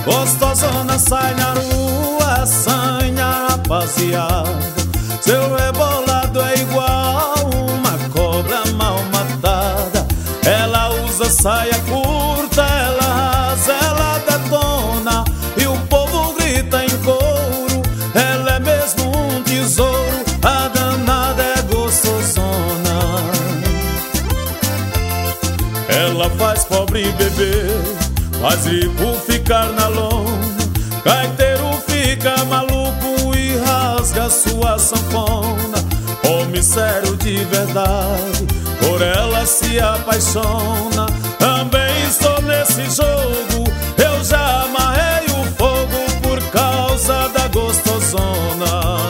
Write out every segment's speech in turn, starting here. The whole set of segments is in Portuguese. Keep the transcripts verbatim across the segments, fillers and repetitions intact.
Gostosona sai na rua, assanha rapaziada. Seu rebolado é igual uma cobra mal matada. Ela usa saia curta, ela rasa, ela detona, e o povo grita em coro. Ela é mesmo um tesouro, a danada é gostosona. Ela faz pobre beber, faz rico ficar na lona. Gaiteiro fica maluco e rasga sua sanfona. Homem sério de verdade, por ela se apaixona. Também estou nesse jogo, eu já amarrei o fogo por causa da gostosona.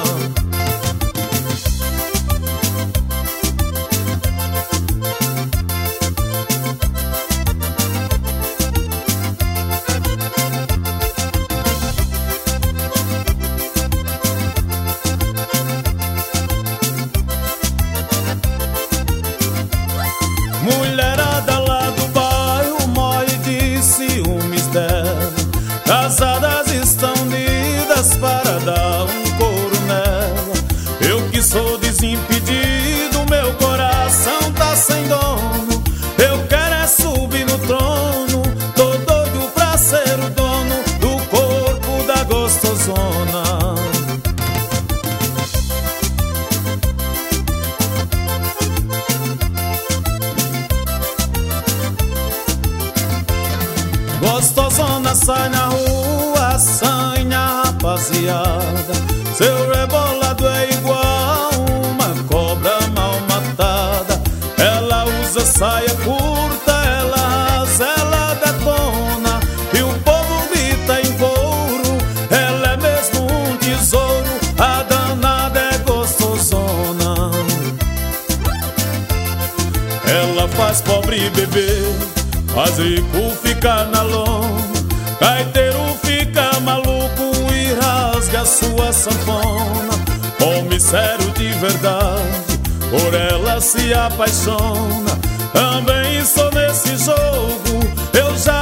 Mulherada lá do bairro morre de ciúmes dela. Casadas estão unidas para dar um couro nela. Eu que sou desimpedido, meu coração tá sem dono. Eu quero é subir no trono, tô doido pra ser o dono do corpo da gostosona. Gostosona sai na rua, assanha rapaziada. Seu rebolado é igual uma cobra mal matada. Ela usa saia curta, ela rasa, ela detona, e o povo grita em coro. Ela é mesmo um tesouro, a danada é gostosona. Ela faz pobre beber, faz rico ficar na lona. Gaiteiro fica maluco e rasga sua sanfona. Homem sério de verdade, por ela se apaixona. Também estou nesse jogo, eu já